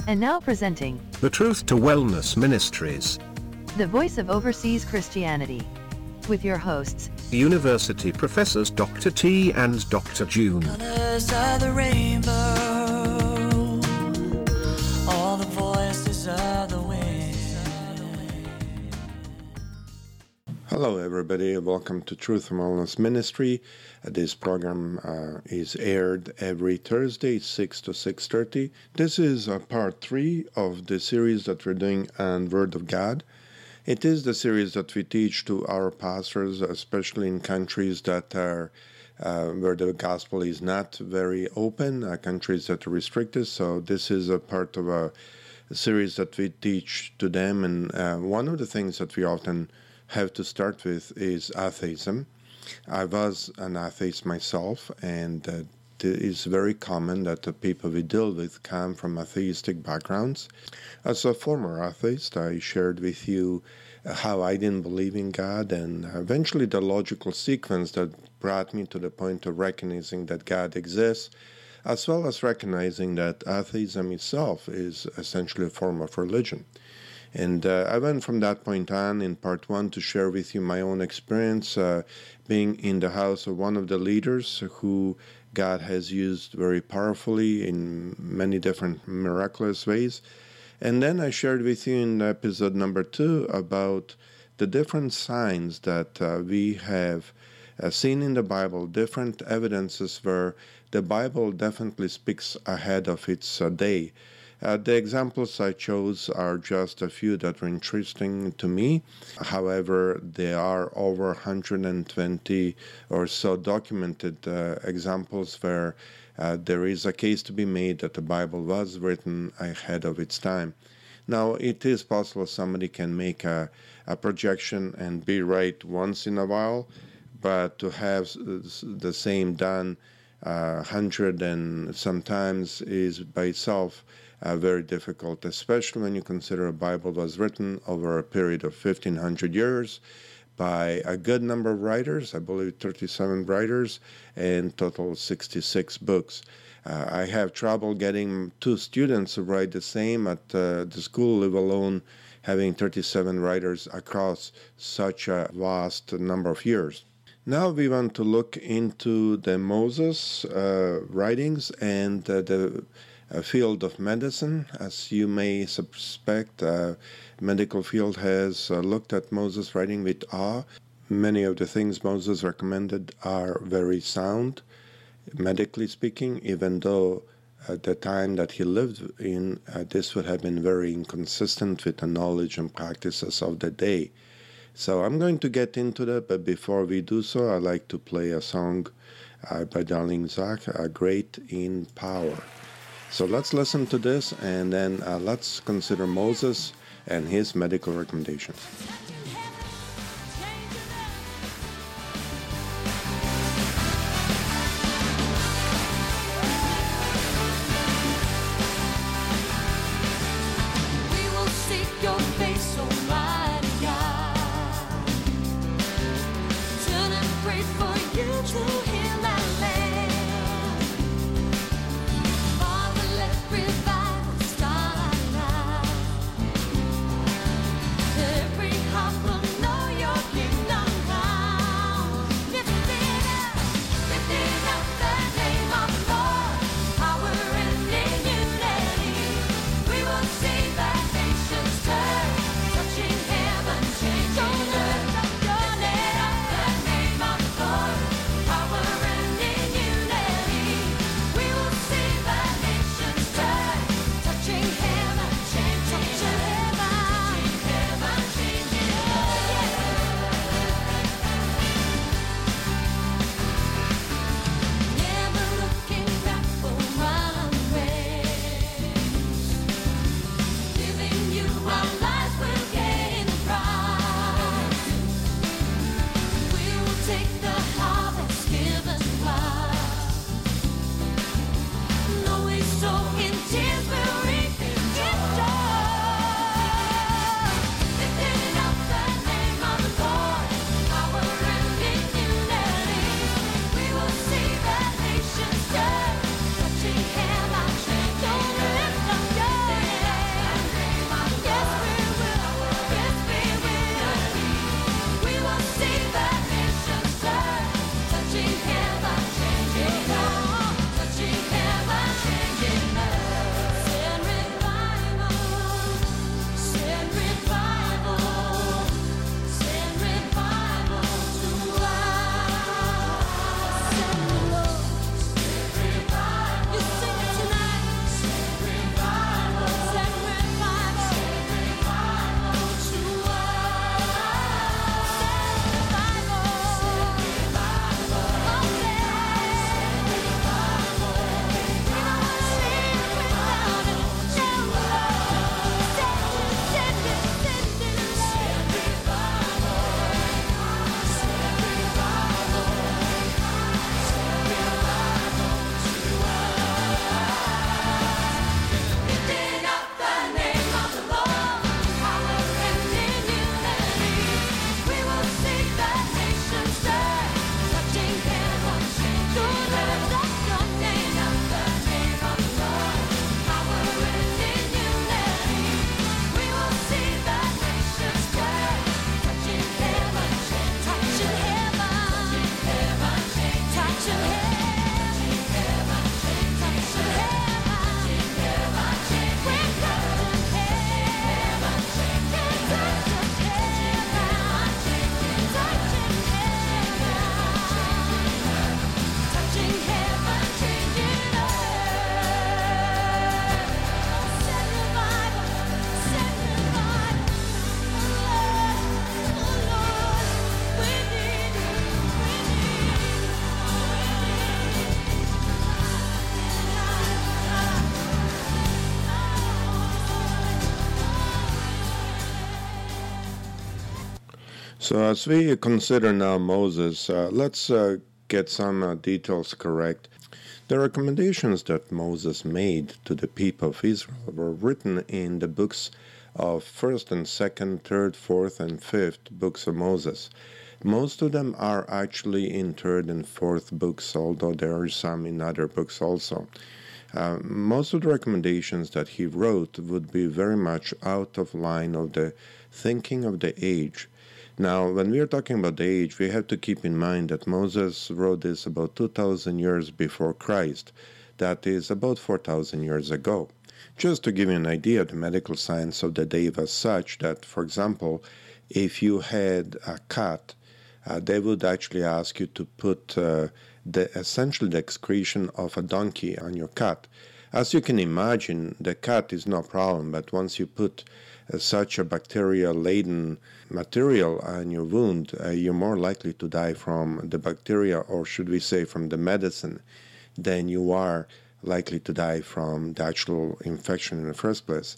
And now presenting The Truth to Wellness Ministries, the voice of overseas Christianity, with your hosts, University Professors Dr. T and Dr. June. Colors of the rainbow, all the voices of the wind. Hello everybody, welcome to Truth and Wellness Ministry. This program is aired every Thursday, 6 to 6:30. This is part 3 of the series that we're doing on Word of God. It is the series that we teach to our pastors, especially in countries that are where the gospel is not very open, countries that are restricted. So this is a part of a series that we teach to them. And one of the things that we often have to start with is atheism. I was an atheist myself, and it is very common that the people we deal with come from atheistic backgrounds. As a former atheist, I shared with you how I didn't believe in God, and eventually the logical sequence that brought me to the point of recognizing that God exists, as well as recognizing that atheism itself is essentially a form of religion. And I went from that point on in part 1 to share with you my own experience being in the house of one of the leaders who God has used very powerfully in many different miraculous ways. And then I shared with you in episode number 2 about the different signs that we have seen in the Bible, different evidences where the Bible definitely speaks ahead of its day. The examples I chose are just a few that were interesting to me. However, there are over 120 or so documented examples where there is a case to be made that the Bible was written ahead of its time. Now, it is possible somebody can make a projection and be right once in a while, but to have the same done 100 and sometimes is by itself very difficult, especially when you consider a Bible was written over a period of 1,500 years by a good number of writers, I believe 37 writers, and total 66 books. I have trouble getting 2 students to write the same at the school, let alone having 37 writers across such a vast number of years. Now we want to look into the Moses writings and the field of medicine. As you may suspect, medical field has looked at Moses' writing with awe. Many of the things Moses recommended are very sound, medically speaking, even though at the time that he lived in, this would have been very inconsistent with the knowledge and practices of the day. So I'm going to get into that, but before we do so, I'd like to play a song by Darlene Zschach, Great in Power. So let's listen to this, and then let's consider Moses and his medical recommendations. We will seek your face, Almighty God. Turn and pray for you to heal our land. Father, let revival start now. Every heart So as we consider now Moses, let's get some details correct. The recommendations that Moses made to the people of Israel were written in the books of 1st and 2nd, 3rd, 4th, and 5th books of Moses. Most of them are actually in 3rd and 4th books, although there are some in other books also. Most of the recommendations that he wrote would be very much out of line of the thinking of the age. Now, when we are talking about the age, we have to keep in mind that Moses wrote this about 2,000 years before Christ. That is about 4,000 years ago. Just to give you an idea, the medical science of the day was such that, for example, if you had a cat, they would actually ask you to put essentially the excretion of a donkey on your cat. As you can imagine, the cat is no problem, but once you put such a bacteria-laden material on your wound, you're more likely to die from the bacteria, or should we say from the medicine, than you are likely to die from the actual infection in the first place.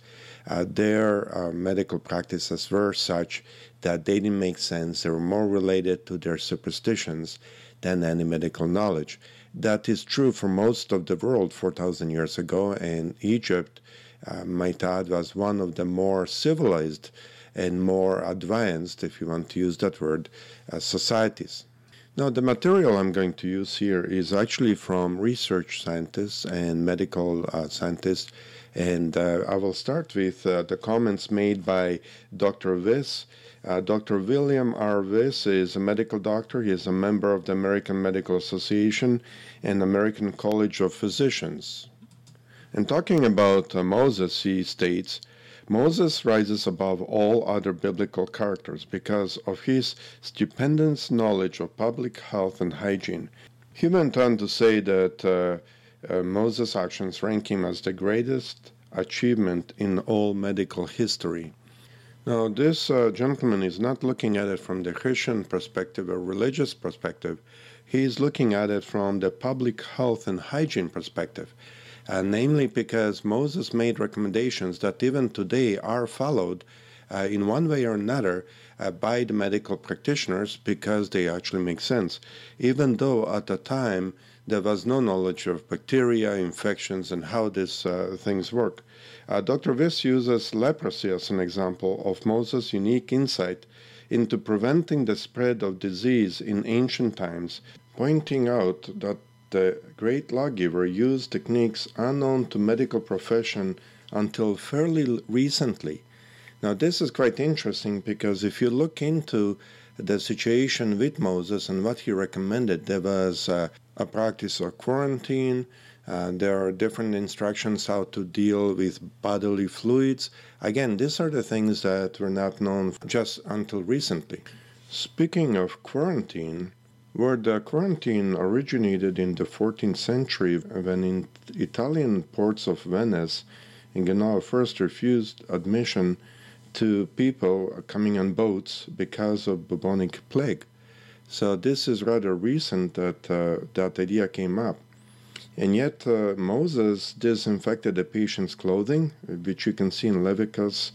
Their medical practices were such that they didn't make sense. They were more related to their superstitions than any medical knowledge. That is true for most of the world 4,000 years ago, and Egypt, might add, was one of the more civilized and more advanced, if you want to use that word, societies. Now, the material I'm going to use here is actually from research scientists and medical scientists, and I will start with the comments made by Dr. Wiss. Dr. William R. Wiss is a medical doctor. He is a member of the American Medical Association and American College of Physicians. And talking about Moses, he states, Moses rises above all other biblical characters because of his stupendous knowledge of public health and hygiene. He went on to say that Moses' actions rank him as the greatest achievement in all medical history. Now, this gentleman is not looking at it from the Christian perspective or religious perspective. He is looking at it from the public health and hygiene perspective. Namely because Moses made recommendations that even today are followed in one way or another by the medical practitioners because they actually make sense, even though at the time there was no knowledge of bacteria, infections, and how these things work. Dr. Wiss uses leprosy as an example of Moses' unique insight into preventing the spread of disease in ancient times, pointing out that the great lawgiver used techniques unknown to medical profession until fairly recently. Now, this is quite interesting because if you look into the situation with Moses and what he recommended, there was a practice of quarantine. There are different instructions how to deal with bodily fluids. Again, these are the things that were not known just until recently. Speaking of quarantine, where the quarantine originated in the 14th century when in Italian ports of Venice, Genoa first refused admission to people coming on boats because of bubonic plague. So this is rather recent that that idea came up. And yet Moses disinfected the patient's clothing, which you can see in Leviticus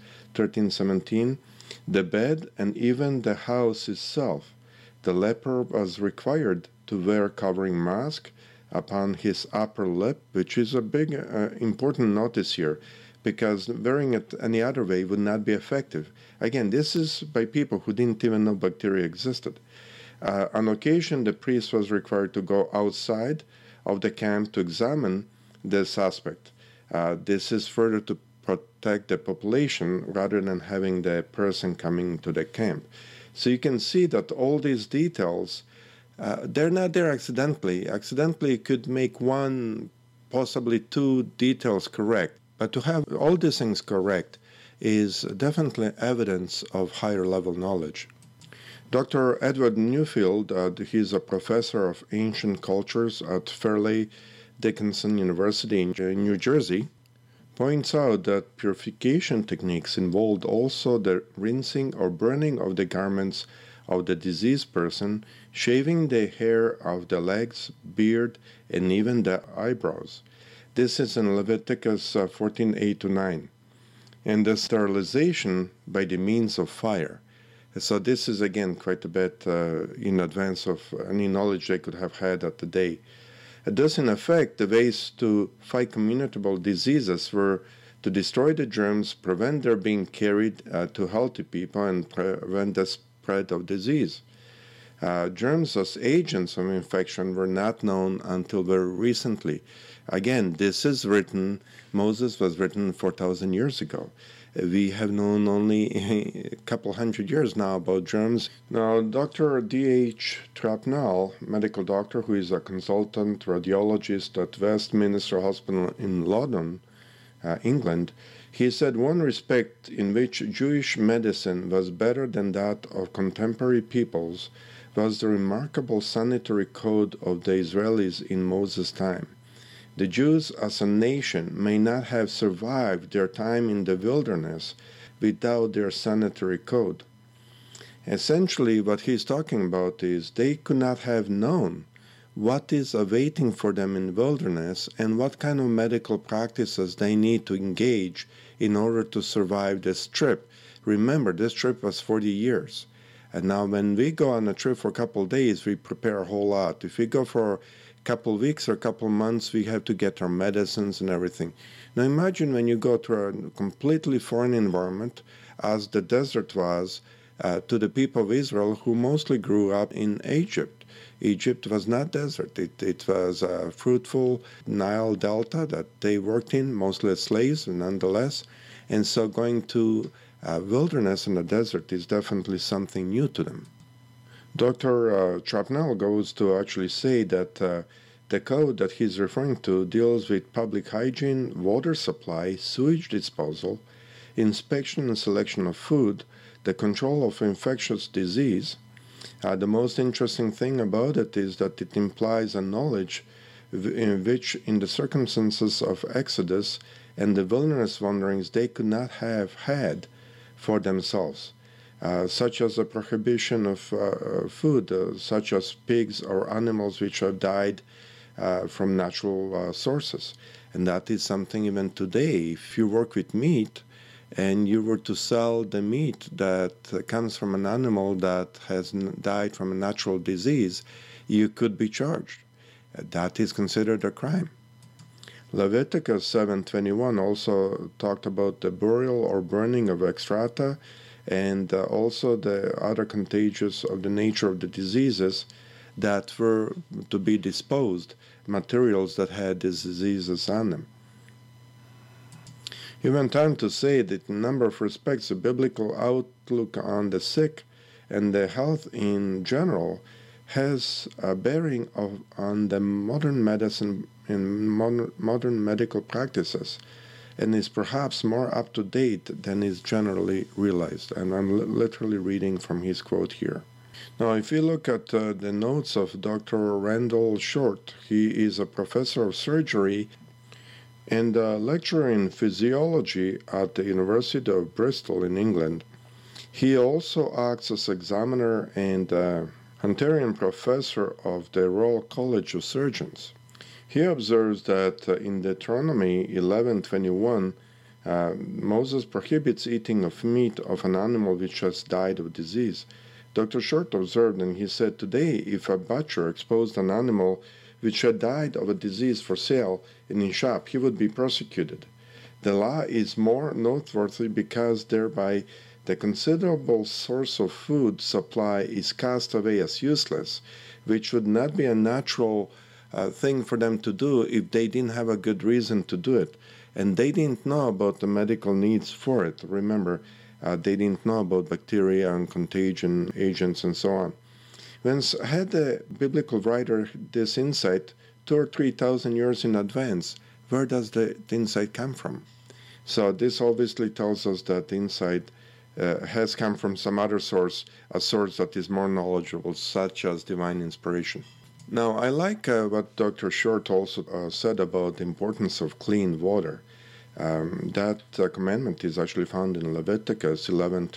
13:17, the bed, and even the house itself. The leper was required to wear covering mask upon his upper lip, which is a big important notice here, because wearing it any other way would not be effective. Again, this is by people who didn't even know bacteria existed. On occasion, the priest was required to go outside of the camp to examine the suspect. This is further to protect the population rather than having the person coming to the camp. So you can see that all these details, they're not there accidentally. Accidentally could make one, possibly two details correct. But to have all these things correct is definitely evidence of higher level knowledge. Dr. Edward Newfield, he's a professor of ancient cultures at Fairleigh Dickinson University in New Jersey, points out that purification techniques involved also the rinsing or burning of the garments of the diseased person, shaving the hair of the legs, beard, and even the eyebrows. This is in Leviticus 14:8-9. And the sterilization by the means of fire. So this is again quite a bit in advance of any knowledge they could have had at the day. Thus, in effect, the ways to fight communicable diseases were to destroy the germs, prevent their being carried to healthy people, and prevent the spread of disease. Germs as agents of infection were not known until very recently. Again, this is written, Moses was written 4,000 years ago. We have known only a couple hundred years now about germs. Now, Dr. D.H. Trapnell, medical doctor who is a consultant radiologist at Westminster Hospital in London, England, he said one respect in which Jewish medicine was better than that of contemporary peoples was the remarkable sanitary code of the Israelis in Moses' time. The Jews as a nation may not have survived their time in the wilderness without their sanitary code. Essentially, what he's talking about is they could not have known what is awaiting for them in wilderness and what kind of medical practices they need to engage in order to survive this trip. Remember, this trip was 40 years. And now when we go on a trip for a couple of days, we prepare a whole lot. If we go for couple weeks or a couple months, we have to get our medicines and everything. Now imagine when you go to a completely foreign environment, as the desert was to the people of Israel who mostly grew up in Egypt. Egypt was not desert. It was a fruitful Nile Delta that they worked in, mostly as slaves, nonetheless. And so going to wilderness in the desert is definitely something new to them. Dr. Trapnell goes to actually say that the code that he's referring to deals with public hygiene, water supply, sewage disposal, inspection and selection of food, the control of infectious disease. The most interesting thing about it is that it implies a knowledge in which, in the circumstances of Exodus and the wilderness wanderings, they could not have had for themselves. Such as the prohibition of food, such as pigs or animals which have died from natural sources. And that is something even today. If you work with meat and you were to sell the meat that comes from an animal that has died from a natural disease, you could be charged. That is considered a crime. Leviticus 7:21 also talked about the burial or burning of extrata, and also the other contagious of the nature of the diseases that were to be disposed, materials that had these diseases on them. He went on to say that in a number of respects, the biblical outlook on the sick and the health in general has a bearing on the modern medicine and modern medical practices, and is perhaps more up to date than is generally realized. And I'm literally reading from his quote here. Now, if you look at the notes of Dr. Randall Short, he is a professor of surgery and a lecturer in physiology at the University of Bristol in England. He also acts as examiner and Hunterian professor of the Royal College of Surgeons. He observes that in Deuteronomy 11:21, Moses prohibits eating of meat of an animal which has died of disease. Dr. Short observed, and he said, today, if a butcher exposed an animal which had died of a disease for sale in his shop, he would be prosecuted. The law is more noteworthy because thereby the considerable source of food supply is cast away as useless, which would not be a natural thing for them to do if they didn't have a good reason to do it. And they didn't know about the medical needs for it. Remember, they didn't know about bacteria and contagion agents and so on. Whence had the biblical writer this insight 2,000 or 3,000 years in advance? Where does the insight come from? So this obviously tells us that the insight has come from some other source, a source that is more knowledgeable, such as divine inspiration. Now, I like what Dr. Short also said about the importance of clean water. That commandment is actually found in Leviticus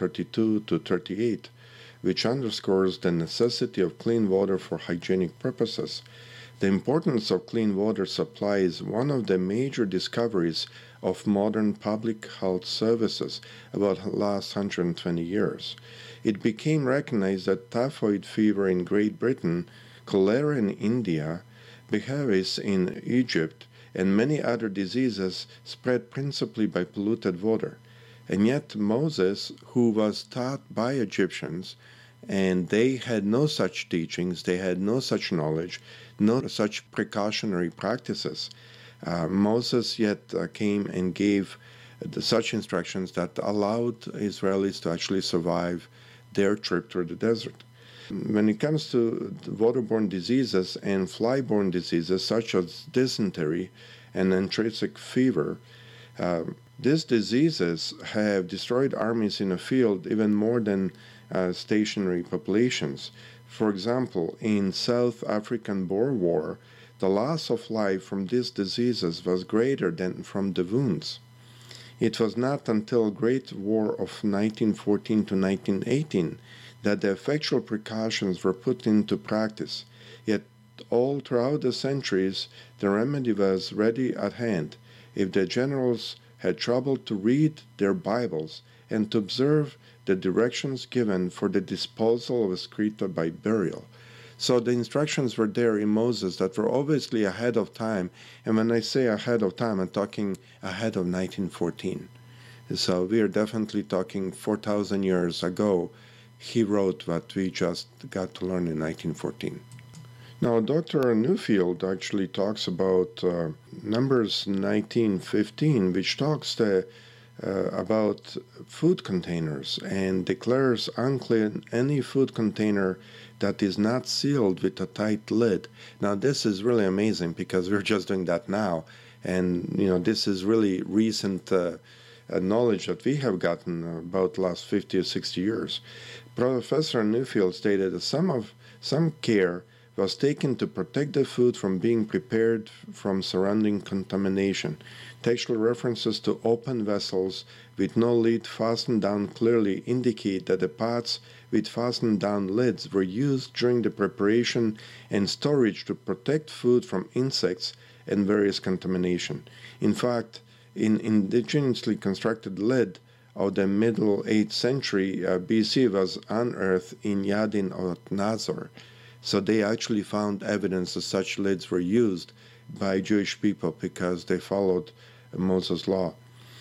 11:32-38, which underscores the necessity of clean water for hygienic purposes. The importance of clean water supply is one of the major discoveries of modern public health services about the last 120 years. it became recognized that typhoid fever in Great Britain, cholera in India, Behavis in Egypt, and many other diseases spread principally by polluted water. And yet Moses, who was taught by Egyptians, and they had no such teachings, they had no such knowledge, no such precautionary practices, Moses yet came and gave such instructions that allowed Israelis to actually survive their trip through the desert. When it comes to waterborne diseases and fly-borne diseases such as dysentery and intrinsic fever, these diseases have destroyed armies in the field even more than stationary populations. For example, in South African Boer War, the loss of life from these diseases was greater than from the wounds. It was not until Great War of 1914 to 1918 that the effectual precautions were put into practice. Yet all throughout the centuries, the remedy was ready at hand if the generals had troubled to read their Bibles and to observe the directions given for the disposal of excreta by burial. So the instructions were there in Moses that were obviously ahead of time. And when I say ahead of time, I'm talking ahead of 1914. So we are definitely talking 4,000 years ago. He wrote what we just got to learn in 1914. Now, Dr. Newfield actually talks about Numbers 19:15, which talks about food containers and declares unclean any food container that is not sealed with a tight lid. Now, this is really amazing because we're just doing that now. And, this is really recent knowledge that we have gotten about the last 50 or 60 years. Professor Newfield stated that some care was taken to protect the food from being prepared from surrounding contamination. Textual references to open vessels with no lid fastened down clearly indicate that the pots with fastened down lids were used during the preparation and storage to protect food from insects and various contamination. In fact, an indigenously constructed lid of the middle 8th century BC was unearthed in Yadin of Nazor. So they actually found evidence that such lids were used by Jewish people because they followed Moses' law.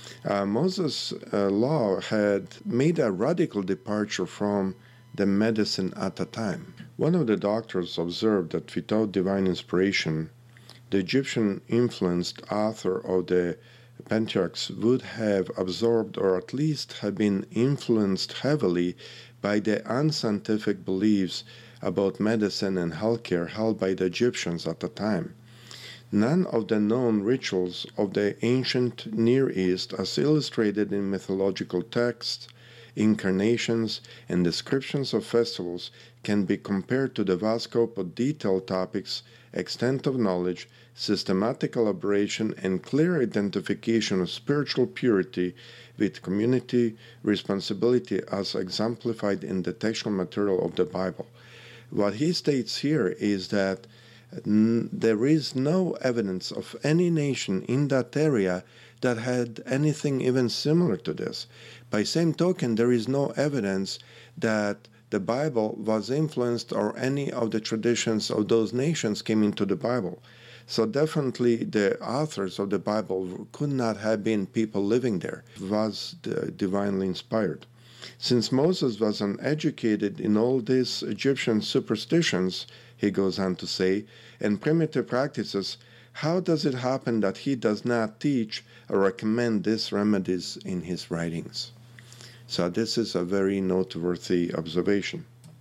Moses' law had made a radical departure from the medicine at the time. One of the doctors observed that without divine inspiration, the Egyptian influenced author of the Pentateuch would have absorbed or at least have been influenced heavily by the unscientific beliefs about medicine and healthcare held by the Egyptians at the time. None of the known rituals of the ancient Near East, as illustrated in mythological texts, incarnations, and descriptions of festivals, can be compared to the vast scope of detailed topics, extent of knowledge, systematic elaboration, and clear identification of spiritual purity with community responsibility as exemplified in the textual material of the Bible. What he states here is that there is no evidence of any nation in that area that had anything even similar to this. By same token, there is no evidence that the Bible was influenced or any of the traditions of those nations came into the Bible. So definitely the authors of the Bible could not have been people living there. It was divinely inspired. Since Moses was uneducated in all these Egyptian superstitions, he goes on to say, and primitive practices, how does it happen that he does not teach or recommend these remedies in his writings? So this is a very noteworthy observation.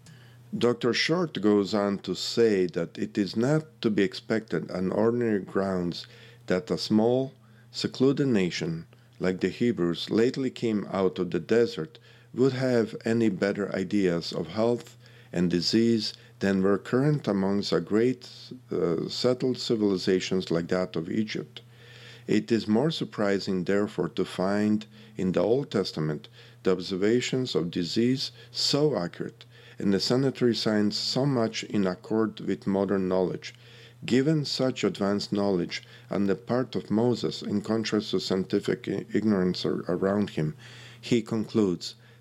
Dr. Short goes on to say that it is not to be expected on ordinary grounds that a small, secluded nation like the Hebrews lately came out of the desert would have any better ideas of health and disease than were current amongst a great settled civilizations like that of Egypt. It is more surprising, therefore, to find in the Old Testament the observations of disease so accurate and the sanitary science so much in accord with modern knowledge. Given such advanced knowledge on the part of Moses, in contrast to scientific ignorance around him, he concludes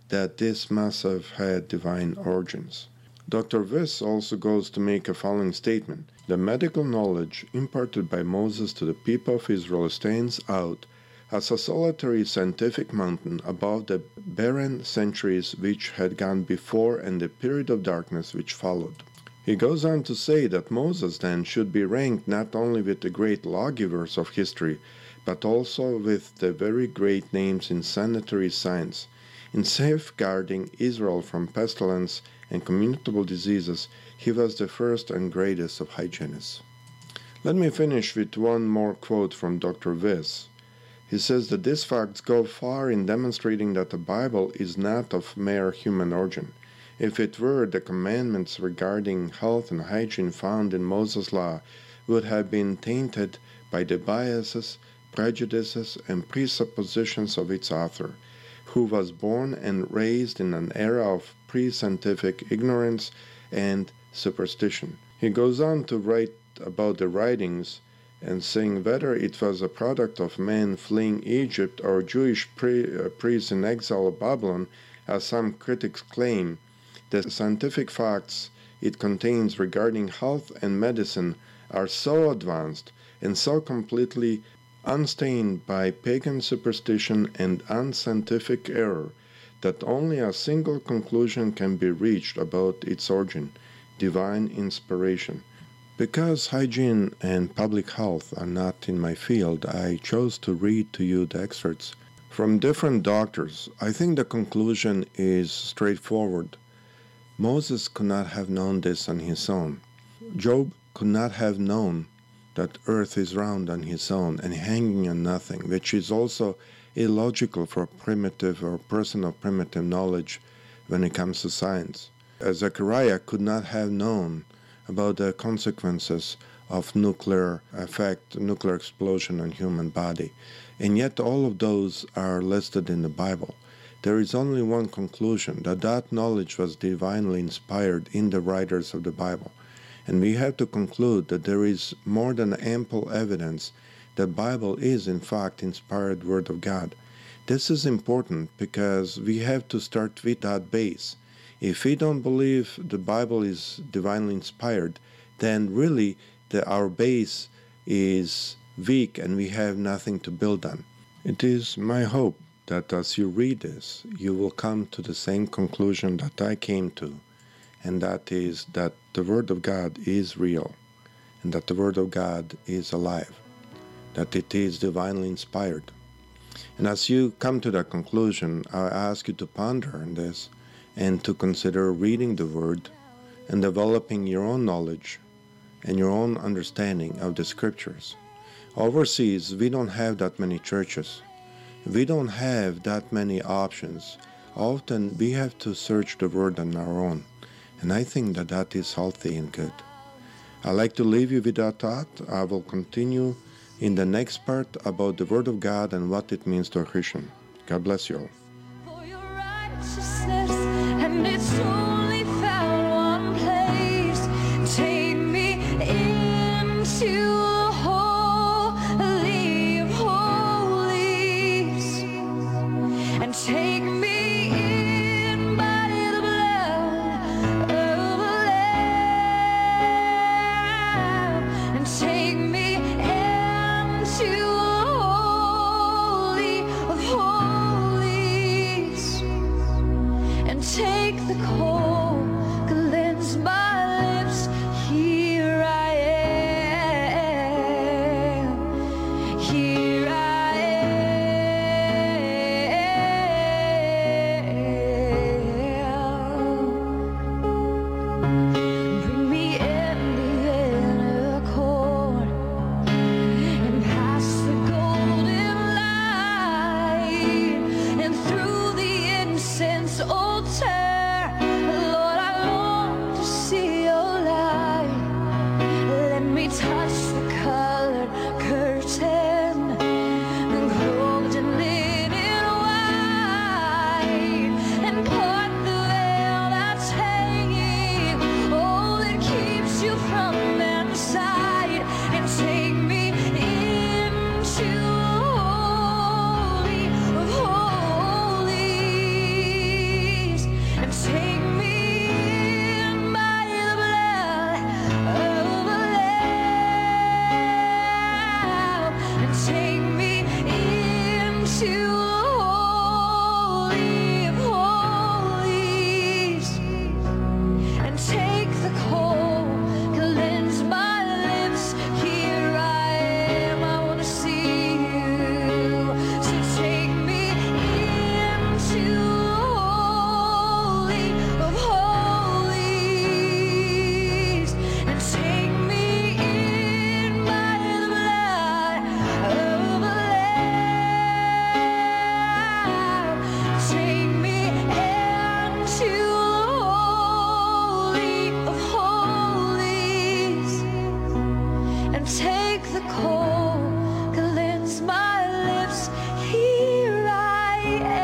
that this must have had divine origins. Dr. Viss also goes to make a following statement. The medical knowledge imparted by Moses to the people of Israel stands out as a solitary scientific mountain above the barren centuries which had gone before and the period of darkness which followed. He goes on to say that Moses then should be ranked not only with the great lawgivers of history, but also with the very great names in sanitary science. In safeguarding Israel from pestilence and communicable diseases, he was the first and greatest of hygienists. Let me finish with one more quote from Dr. Viss. He says that these facts go far in demonstrating that the Bible is not of mere human origin. If it were, the commandments regarding health and hygiene found in Moses' law would have been tainted by the biases, prejudices, and presuppositions of its author, who was born and raised in an era of pre-scientific ignorance and superstition. He goes on to write about the writings and saying whether it was a product of men fleeing Egypt or Jewish priests in exile of Babylon, as some critics claim, the scientific facts it contains regarding health and medicine are so advanced and so completely unstained by pagan superstition and unscientific error that only a single conclusion can be reached about its origin: divine inspiration. Because hygiene and public health are not in my field, I chose to read to you the excerpts from different doctors. I think the conclusion is straightforward. Moses could not have known this on his own. Job could not have known that earth is round on his own and hanging on nothing, which is also illogical for primitive or personal primitive knowledge when it comes to science. Zechariah could not have known about the consequences of nuclear explosion on human body. And yet all of those are listed in the Bible. There is only one conclusion, that knowledge was divinely inspired in the writers of the Bible. And we have to conclude that there is more than ample evidence that the Bible is in fact inspired Word of God. This is important because we have to start with that base. If we don't believe the Bible is divinely inspired, then really our base is weak and we have nothing to build on. It is my hope that as you read this, you will come to the same conclusion that I came to, and that is that the Word of God is real, and that the Word of God is alive, that it is divinely inspired. And as you come to that conclusion, I ask you to ponder on this and to consider reading the Word and developing your own knowledge and your own understanding of the Scriptures. Overseas, we don't have that many churches. We don't have that many options. Often we have to search the Word on our own. And I think that that is healthy and good. I'd like to leave you with that thought. I will continue in the next part about the Word of God and what it means to a Christian. God bless you all. For your righteousness, and it's only found one place. Take me into the holy of holies, and take me in by the blood of the Lamb, and take me into the holy of holies. coal, cleanse my lips, here I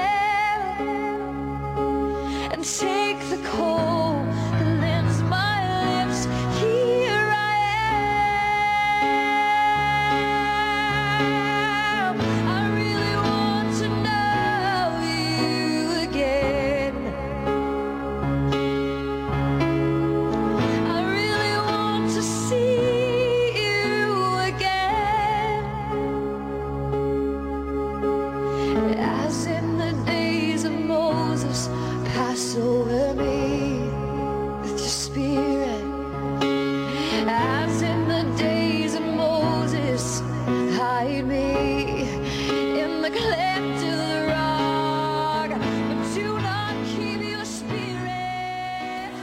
am. And take the coal, cleanse my lips, here I am. I really want to know you again. I really want to see you again. As in the days of Moses, pass over me with your spirit. As in the days of Moses, hide me in the cleft of the rock, but do not keep your spirit.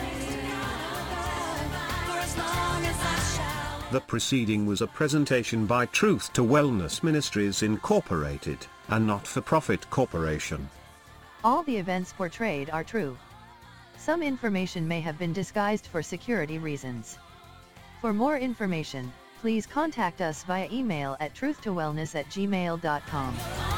For as long as I shall. The preceding was a presentation by Truth to Wellness Ministries Incorporated, a not-for-profit corporation. All the events portrayed are true. Some information may have been disguised for security reasons. For more information, please contact us via email at truthtowellness@gmail.com.